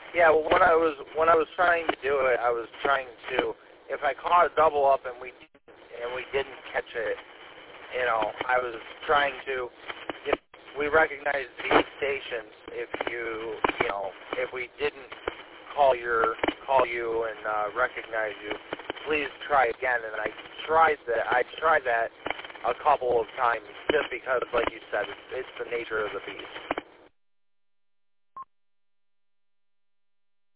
Yeah, well, when I was trying to do it, I was trying to, if I caught a double up and we didn't catch it, you know, I was trying to, if we recognize these stations, if if we didn't call you and recognize you, please try again. And I tried that a couple of times just because, like you said, it's the nature of the beast.